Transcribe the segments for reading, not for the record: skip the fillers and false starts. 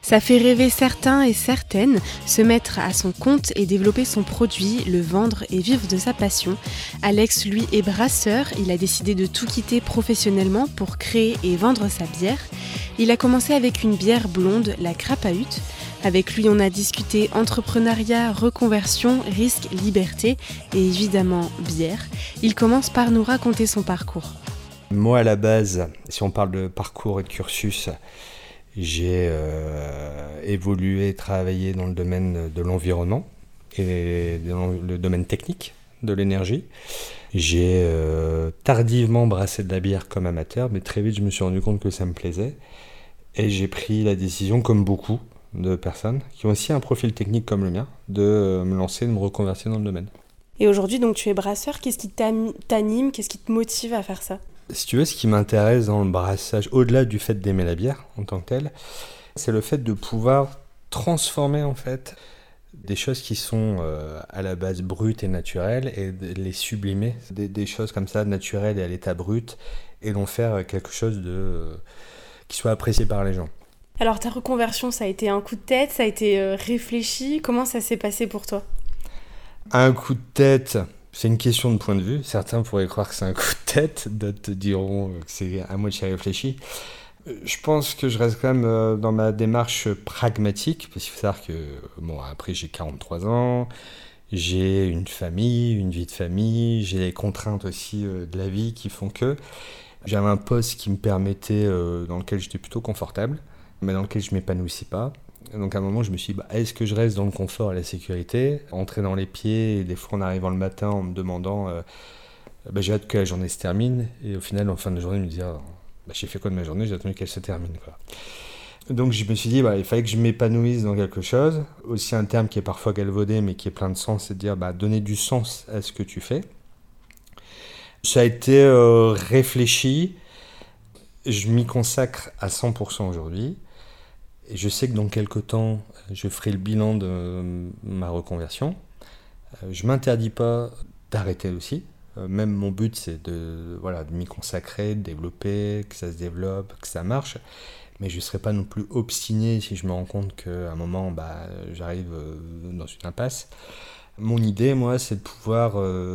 Ça fait rêver certains et certaines, se mettre à son compte et développer son produit, le vendre et vivre de sa passion. Alex, lui, est brasseur. Il a décidé de tout quitter professionnellement pour créer et vendre sa bière. Il a commencé avec une bière blonde, la Crapahut. Avec lui, on a discuté entrepreneuriat, reconversion, risque, liberté et évidemment bière. Il commence par nous raconter son parcours. Moi, à la base, si on parle de parcours et de cursus, j'ai évolué et travaillé dans le domaine de l'environnement et dans le domaine technique de l'énergie. J'ai tardivement brassé de la bière comme amateur, mais très vite je me suis rendu compte que ça me plaisait. Et j'ai pris la décision, comme beaucoup de personnes qui ont aussi un profil technique comme le mien, de me lancer, de me reconvertir dans le domaine. Et aujourd'hui, donc, tu es brasseur. Qu'est-ce qui t'anime? Qu'est-ce qui te motive à faire ça? Si tu veux, ce qui m'intéresse dans le brassage, au-delà du fait d'aimer la bière en tant que telle, c'est le fait de pouvoir transformer en fait des choses qui sont à la base brutes et naturelles et de les sublimer, des choses comme ça naturelles et à l'état brut, et d'en faire quelque chose qui soit apprécié par les gens. Alors ta reconversion, ça a été un coup de tête, ça a été réfléchi. Comment ça s'est passé pour toi? Un coup de tête, c'est une question de point de vue. Certains pourraient croire que c'est un coup de tête, d'autres te diront que c'est à moitié réfléchi. Je pense que je reste quand même dans ma démarche pragmatique, parce qu'il faut savoir que, après j'ai 43 ans, j'ai une famille, une vie de famille, j'ai les contraintes aussi de la vie qui font que j'avais un poste qui me permettait, dans lequel j'étais plutôt confortable, mais dans lequel je ne m'épanouissais pas. Donc à un moment, je me suis dit, est-ce que je reste dans le confort et la sécurité, entrer dans les pieds, et des fois en arrivant le matin en me demandant, j'ai hâte que la journée se termine, et au final, en fin de journée, me dire, j'ai fait quoi de ma journée, j'ai attendu qu'elle se termine, quoi. Donc je me suis dit, il fallait que je m'épanouisse dans quelque chose, aussi un terme qui est parfois galvaudé, mais qui est plein de sens, c'est de dire, donner du sens à ce que tu fais. Ça a été réfléchi, je m'y consacre à 100% aujourd'hui. Et je sais que dans quelques temps, je ferai le bilan de ma reconversion. Je ne m'interdis pas d'arrêter aussi. Même mon but, c'est de m'y consacrer, de développer, que ça se développe, que ça marche. Mais je ne serai pas non plus obstiné si je me rends compte qu'à un moment, j'arrive dans une impasse. Mon idée, moi, c'est de pouvoir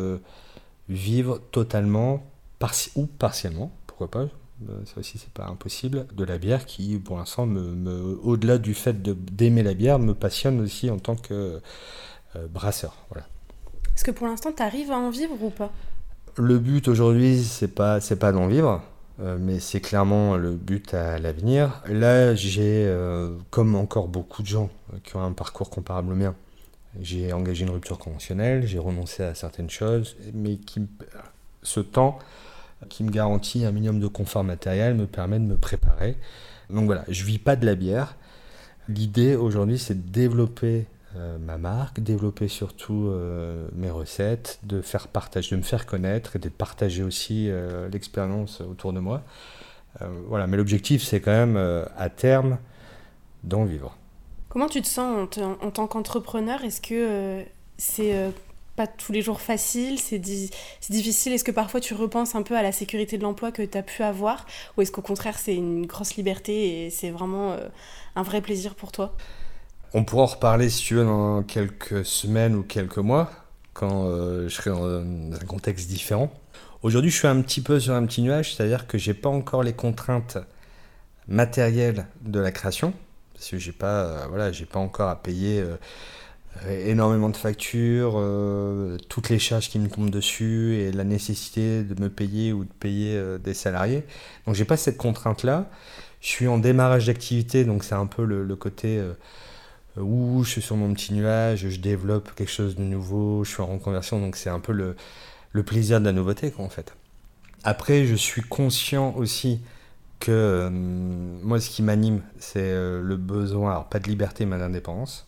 vivre totalement, ou partiellement, pourquoi pas, ça aussi c'est pas impossible, de la bière qui pour l'instant au-delà du fait d'aimer la bière, me passionne aussi en tant que brasseur. Voilà. Est-ce que pour l'instant tu arrives à en vivre ou pas? Le but aujourd'hui c'est pas d'en vivre, mais c'est clairement le but à l'avenir. Là j'ai, comme encore beaucoup de gens qui ont un parcours comparable au mien, j'ai engagé une rupture conventionnelle, j'ai renoncé à certaines choses, mais ce temps qui me garantit un minimum de confort matériel, me permet de me préparer. Donc voilà, je ne vis pas de la bière. L'idée aujourd'hui, c'est de développer ma marque, développer surtout mes recettes, de me faire connaître et de partager aussi l'expérience autour de moi. Mais l'objectif, c'est quand même à terme d'en vivre. Comment tu te sens en tant qu'entrepreneur? Est-ce que c'est pas tous les jours facile, c'est difficile? Est-ce que parfois tu repenses un peu à la sécurité de l'emploi que tu as pu avoir? Ou est-ce qu'au contraire c'est une grosse liberté et c'est vraiment un vrai plaisir pour toi? On pourra en reparler si tu veux dans quelques semaines ou quelques mois, quand je serai dans un contexte différent. Aujourd'hui je suis un petit peu sur un petit nuage, c'est-à-dire que j'ai pas encore les contraintes matérielles de la création, parce que j'ai pas encore à payer énormément de factures, toutes les charges qui me tombent dessus et la nécessité de me payer ou de payer des salariés. Donc j'ai pas cette contrainte-là. Je suis en démarrage d'activité, donc c'est un peu le côté où je suis sur mon petit nuage, je développe quelque chose de nouveau, je suis en reconversion, donc c'est un peu le plaisir de la nouveauté, quoi, en fait. Après, je suis conscient aussi que moi, ce qui m'anime, c'est le besoin, alors pas de liberté, mais d'indépendance.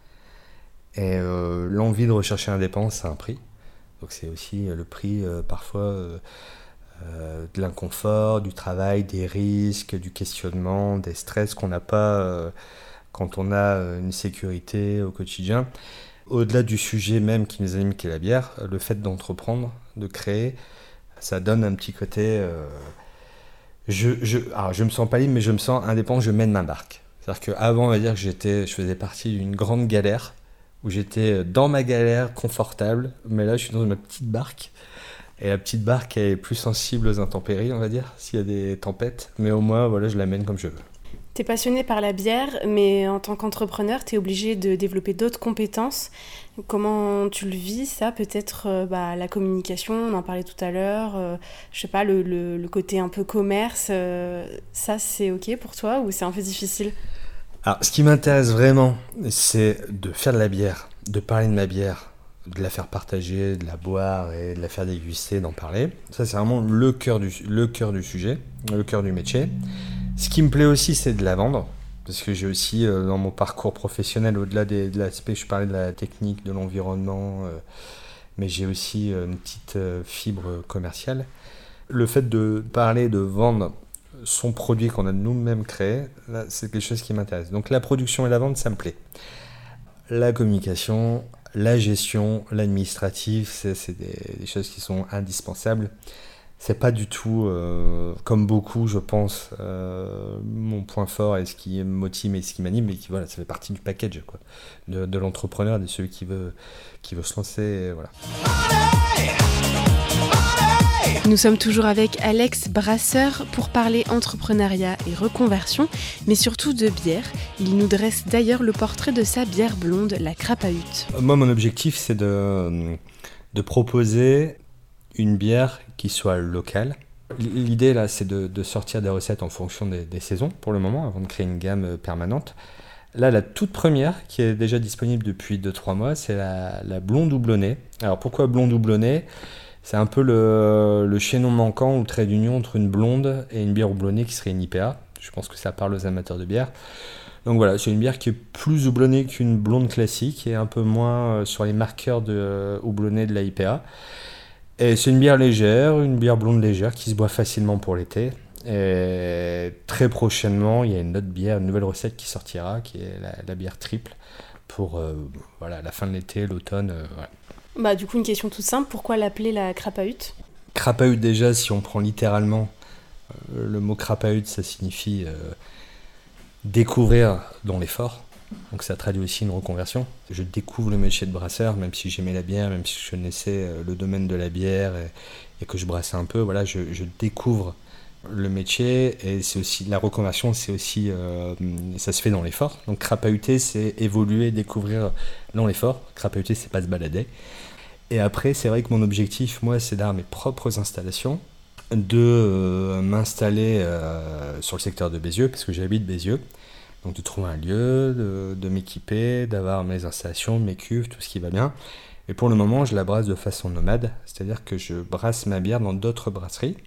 Et l'envie de rechercher l'indépendance, c'est un prix. Donc c'est aussi le prix parfois de l'inconfort, du travail, des risques, du questionnement, des stress qu'on n'a pas quand on a une sécurité au quotidien. Au-delà du sujet même qui nous anime, qui est la bière, le fait d'entreprendre, de créer, ça donne un petit côté... je me sens pas libre, mais je me sens indépendant, je mène ma barque. C'est-à-dire qu'avant, on va dire que je faisais partie d'une grande galère, où j'étais dans ma galère confortable, mais là je suis dans ma petite barque. Et la petite barque elle est plus sensible aux intempéries, on va dire, s'il y a des tempêtes. Mais au moins, voilà, je la mène comme je veux. T'es passionné par la bière, mais en tant qu'entrepreneur, t'es obligé de développer d'autres compétences. Comment tu le vis, ça? Peut-être la communication, on en parlait tout à l'heure, je sais pas, le côté un peu commerce, ça c'est ok pour toi ou c'est un peu difficile? Alors, ce qui m'intéresse vraiment, c'est de faire de la bière, de parler de ma bière, de la faire partager, de la boire et de la faire déguster, d'en parler. Ça, c'est vraiment le cœur du sujet, le cœur du métier. Ce qui me plaît aussi, c'est de la vendre. Parce que j'ai aussi, dans mon parcours professionnel, au-delà de l'aspect, je parlais de la technique, de l'environnement, mais j'ai aussi une petite fibre commerciale. Le fait de parler, de vendre son produit qu'on a nous-mêmes créé, là, c'est quelque chose qui m'intéresse. Donc la production et la vente, ça me plaît. La communication, la gestion, l'administratif, c'est des choses qui sont indispensables. C'est pas du tout, comme beaucoup, je pense, mon point fort et ce qui me motive et ce qui m'anime, mais voilà, ça fait partie du package, quoi, de l'entrepreneur, de celui qui veut se lancer, voilà. Nous sommes toujours avec Alex Brasseur pour parler entrepreneuriat et reconversion, mais surtout de bière. Il nous dresse d'ailleurs le portrait de sa bière blonde, la Crapahut. Moi, mon objectif, c'est de proposer une bière qui soit locale. L'idée, là, c'est de sortir des recettes en fonction des saisons, pour le moment, avant de créer une gamme permanente. Là, la toute première, qui est déjà disponible depuis 2-3 mois, c'est la blonde houblonnée. Alors, pourquoi blonde houblonnée ? C'est un peu le chaînon manquant ou le trait d'union entre une blonde et une bière houblonnée qui serait une IPA. Je pense que ça parle aux amateurs de bière. Donc voilà, c'est une bière qui est plus houblonnée qu'une blonde classique et un peu moins sur les marqueurs de houblonnée de la IPA. Et c'est une bière légère, une bière blonde légère qui se boit facilement pour l'été. Et très prochainement, il y a une autre bière, une nouvelle recette qui sortira, qui est la bière triple pour la fin de l'été, l'automne. Voilà. Du coup, une question toute simple, pourquoi l'appeler la Crapahut ? Crapahut, déjà, si on prend littéralement, le mot Crapahut, ça signifie découvrir dans l'effort. Donc ça traduit aussi une reconversion. Je découvre le métier de brasseur, même si j'aimais la bière, même si je connaissais le domaine de la bière et que je brassais un peu. Voilà, je découvre le métier et c'est aussi la reconversion, c'est aussi ça se fait dans l'effort. Donc crapahuter, c'est évoluer, découvrir dans l'effort. Crapahuter, c'est pas se balader. Et après, c'est vrai que mon objectif, moi, c'est d'avoir mes propres installations, de m'installer sur le secteur de Bézieux, parce que j'habite Bézieux. Donc de trouver un lieu, de m'équiper, d'avoir mes installations, mes cuves, tout ce qui va bien. Et pour le moment, je la brasse de façon nomade, c'est-à-dire que je brasse ma bière dans d'autres brasseries.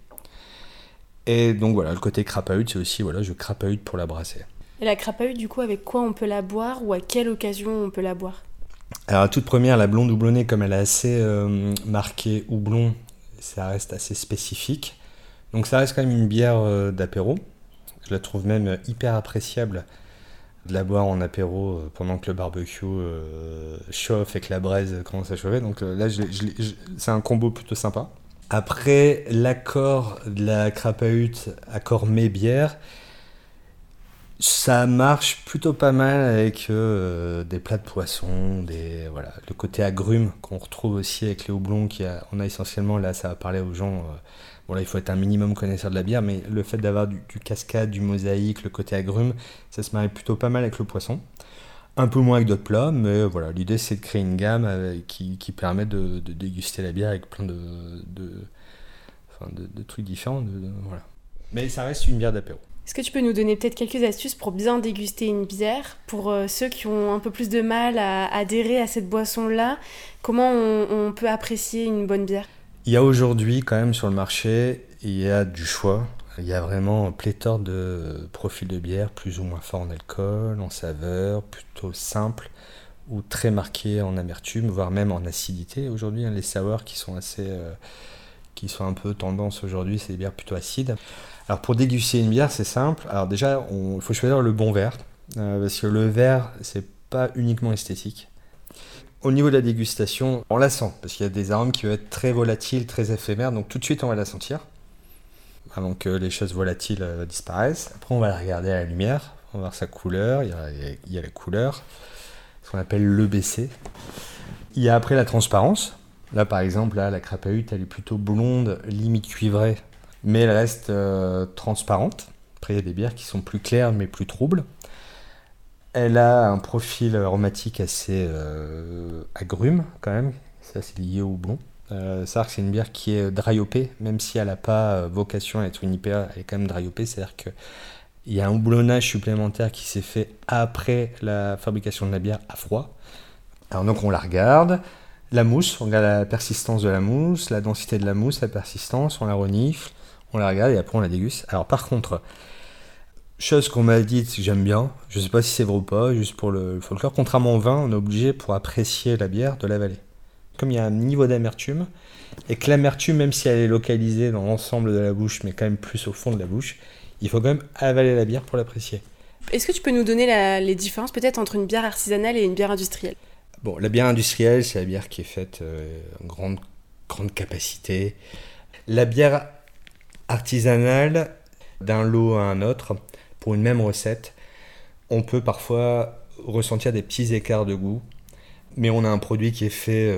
Et donc voilà, le côté crapahut, c'est aussi, voilà, je crapahute pour la brasser. Et la Crapahut, du coup, avec quoi on peut la boire ou à quelle occasion on peut la boire ? Alors à toute première, la blonde houblonnée, comme elle est assez marquée houblon, ça reste assez spécifique. Donc ça reste quand même une bière d'apéro. Je la trouve même hyper appréciable de la boire en apéro pendant que le barbecue chauffe et que la braise commence à chauffer. Donc là, c'est un combo plutôt sympa. Après, l'accord de la Crapahut, accord mets-bière, ça marche plutôt pas mal avec des plats de poisson, le côté agrumes qu'on retrouve aussi avec les houblons. On a essentiellement, là ça va parler aux gens, là il faut être un minimum connaisseur de la bière, mais le fait d'avoir du cascade, du mosaïque, le côté agrumes, ça se marie plutôt pas mal avec le poisson. Un peu moins avec d'autres plats, mais voilà, l'idée c'est de créer une gamme qui permet de déguster la bière avec plein de trucs différents. Voilà. Mais ça reste une bière d'apéro. Est-ce que tu peux nous donner peut-être quelques astuces pour bien déguster une bière, pour ceux qui ont un peu plus de mal à adhérer à cette boisson-là? Comment on peut apprécier une bonne bière? Il y a aujourd'hui quand même sur le marché, il y a du choix. Il y a vraiment pléthore de profils de bière, plus ou moins forts en alcool, en saveur, plutôt simples ou très marqués en amertume, voire même en acidité. Aujourd'hui, les sours qui sont un peu tendance aujourd'hui, c'est des bières plutôt acides. Alors pour déguster une bière, c'est simple. Alors déjà, il faut choisir le bon verre, parce que le verre, c'est pas uniquement esthétique. Au niveau de la dégustation, on la sent, parce qu'il y a des arômes qui peuvent être très volatiles, très éphémères, donc tout de suite on va la sentir, avant que les choses volatiles disparaissent. Après on va la regarder à la lumière, On va voir sa couleur, il y a la couleur, ce qu'on appelle l'EBC. Il y a après la transparence. Là, par exemple, la Crapahut, elle est plutôt blonde, limite cuivrée, mais elle reste transparente. Après, il y a des bières qui sont plus claires, mais plus troubles. Elle a un profil aromatique assez agrume, quand même. Ça, c'est lié au blond. C'est une bière qui est dry hoppée, même si elle n'a pas vocation à être une IPA, elle est quand même dry hoppée, c'est-à-dire qu'il y a un houblonnage supplémentaire qui s'est fait après la fabrication de la bière à froid. Alors donc on la regarde, la mousse, on regarde la persistance de la mousse, la densité de la mousse, la persistance, on la renifle, on la regarde et après on la déguste. Alors par contre, chose qu'on m'a dite que j'aime bien, je ne sais pas si c'est vrai ou pas, juste pour le folklore, contrairement au vin, on est obligé pour apprécier la bière de l'avaler. Comme il y a un niveau d'amertume, et que l'amertume, même si elle est localisée dans l'ensemble de la bouche, mais quand même plus au fond de la bouche, il faut quand même avaler la bière pour l'apprécier. Est-ce que tu peux nous donner les différences peut-être entre une bière artisanale et une bière industrielle ? Bon, la bière industrielle, c'est la bière qui est faite en grande capacité. La bière artisanale, d'un lot à un autre, pour une même recette, on peut parfois ressentir des petits écarts de goût. Mais on a un produit qui est fait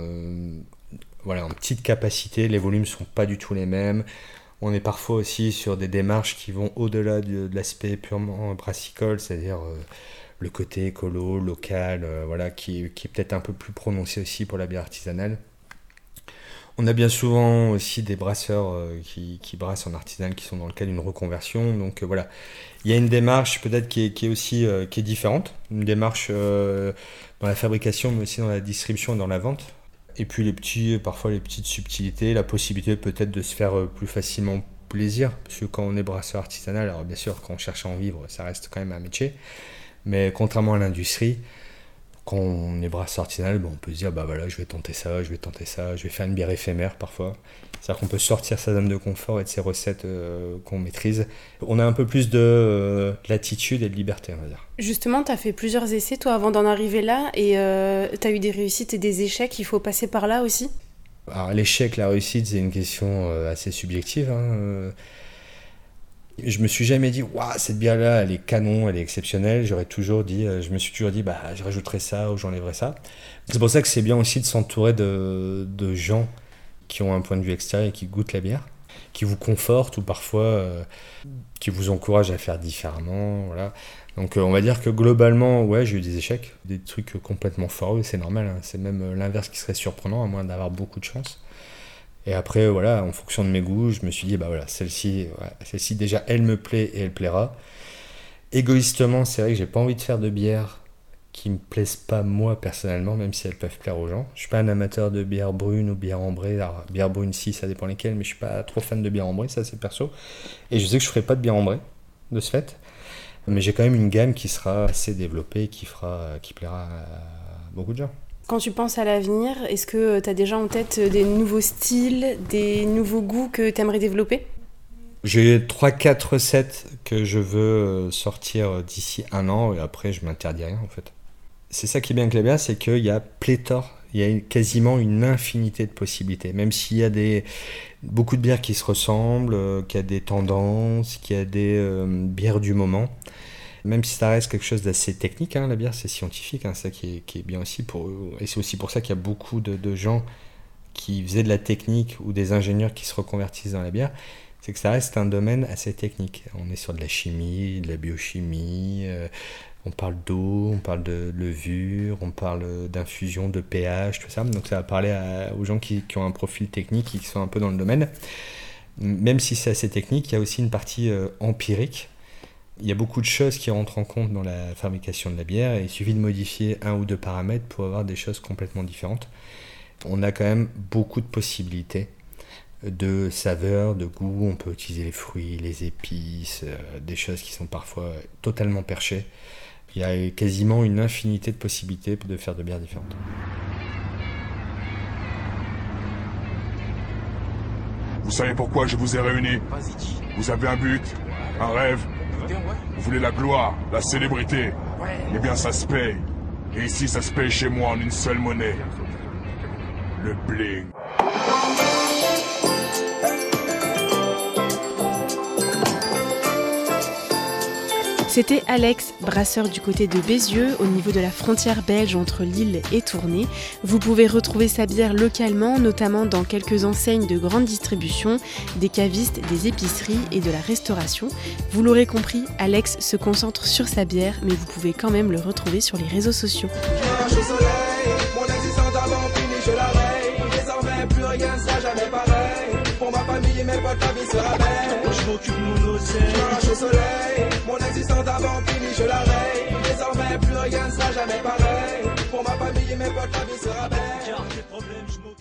en petite capacité, les volumes ne sont pas du tout les mêmes. On est parfois aussi sur des démarches qui vont au-delà de l'aspect purement brassicole, c'est-à-dire le côté écolo, local, qui est peut-être un peu plus prononcé aussi pour la bière artisanale. On a bien souvent aussi des brasseurs qui brassent en artisanal qui sont dans le cadre d'une reconversion. Donc il y a une démarche peut-être qui est différente, une démarche dans la fabrication mais aussi dans la distribution et dans la vente. Et puis parfois les petites subtilités, la possibilité peut-être de se faire plus facilement plaisir, parce que quand on est brasseur artisanal, alors bien sûr quand on cherche à en vivre, ça reste quand même un métier, mais contrairement à l'industrie, quand on est brasseur artisanal, on peut se dire je vais tenter ça, je vais faire une bière éphémère parfois. C'est-à-dire qu'on peut sortir sa zone de confort et de ses recettes qu'on maîtrise. On a un peu plus de latitude et de liberté, on va dire. Justement, tu as fait plusieurs essais toi avant d'en arriver là et tu as eu des réussites et des échecs, il faut passer par là aussi ? Alors l'échec, la réussite, c'est une question assez subjective. Je me suis jamais dit cette bière là elle est canon, elle est exceptionnelle. Je me suis toujours dit je rajouterai ça ou j'enlèverai ça. C'est pour ça que c'est bien aussi de s'entourer de gens qui ont un point de vue extérieur et qui goûtent la bière, qui vous confortent ou parfois qui vous encouragent à faire différemment. Voilà. Donc on va dire que globalement j'ai eu des échecs, des trucs complètement foireux, c'est normal, c'est même l'inverse qui serait surprenant à moins d'avoir beaucoup de chance. Et après, en fonction de mes goûts, je me suis dit, celle-ci déjà, elle me plaît et elle plaira. Égoïstement, c'est vrai que j'ai pas envie de faire de bières qui me plaisent pas moi personnellement, même si elles peuvent plaire aux gens. Je suis pas un amateur de bière brune ou bière ambrée. Alors, bière brune, si, ça dépend lesquelles, mais je suis pas trop fan de bière ambrée, ça c'est perso. Et je sais que je ferai pas de bière ambrée, de ce fait. Mais j'ai quand même une gamme qui sera assez développée, qui plaira à beaucoup de gens. Quand tu penses à l'avenir, est-ce que tu as déjà en tête des nouveaux styles, des nouveaux goûts que tu aimerais développer ? J'ai 3-4 recettes que je veux sortir d'ici 1 an et après je m'interdis rien en fait. C'est ça qui est bien avec la bière, c'est qu'il y a pléthore, il y a quasiment une infinité de possibilités. Même s'il y a beaucoup de bières qui se ressemblent, qu'il y a des tendances, qu'il y a des bières du moment. Même si ça reste quelque chose d'assez technique, la bière c'est scientifique, ça qui est bien aussi et c'est aussi pour ça qu'il y a beaucoup de gens qui faisaient de la technique ou des ingénieurs qui se reconvertissent dans la bière, c'est que ça reste un domaine assez technique. On est sur de la chimie, de la biochimie, on parle d'eau, on parle de levure, on parle d'infusion, de pH, tout ça. Donc ça va parler aux gens qui ont un profil technique, qui sont un peu dans le domaine. Même si c'est assez technique, il y a aussi une partie empirique. Il y a beaucoup de choses qui rentrent en compte dans la fabrication de la bière et il suffit de modifier 1 ou 2 paramètres pour avoir des choses complètement différentes. On a quand même beaucoup de possibilités de saveurs, de goût. On peut utiliser les fruits, les épices, des choses qui sont parfois totalement perchées. Il y a quasiment une infinité de possibilités de faire de bières différentes. Vous savez pourquoi je vous ai réunis ? Vous avez un but, un rêve ? Vous voulez la gloire, la célébrité ? Eh bien ça se paye. Et ici ça se paye chez moi en une seule monnaie. Le bling. C'était Alex, brasseur du côté de Bézieux, au niveau de la frontière belge entre Lille et Tournai. Vous pouvez retrouver sa bière localement, notamment dans quelques enseignes de grande distribution, des cavistes, des épiceries et de la restauration. Vous l'aurez compris, Alex se concentre sur sa bière, mais vous pouvez quand même le retrouver sur les réseaux sociaux. Rien ne sera jamais pareil. Pour ma famille et mes potes, la vie sera belle. Je m'occupe de mon océan. Je marche au soleil. Mon existence avant finie, je la raye. Désormais, plus rien ne sera jamais pareil. Pour ma famille et mes potes, la vie sera belle. Car tes problèmes, je m'occupe.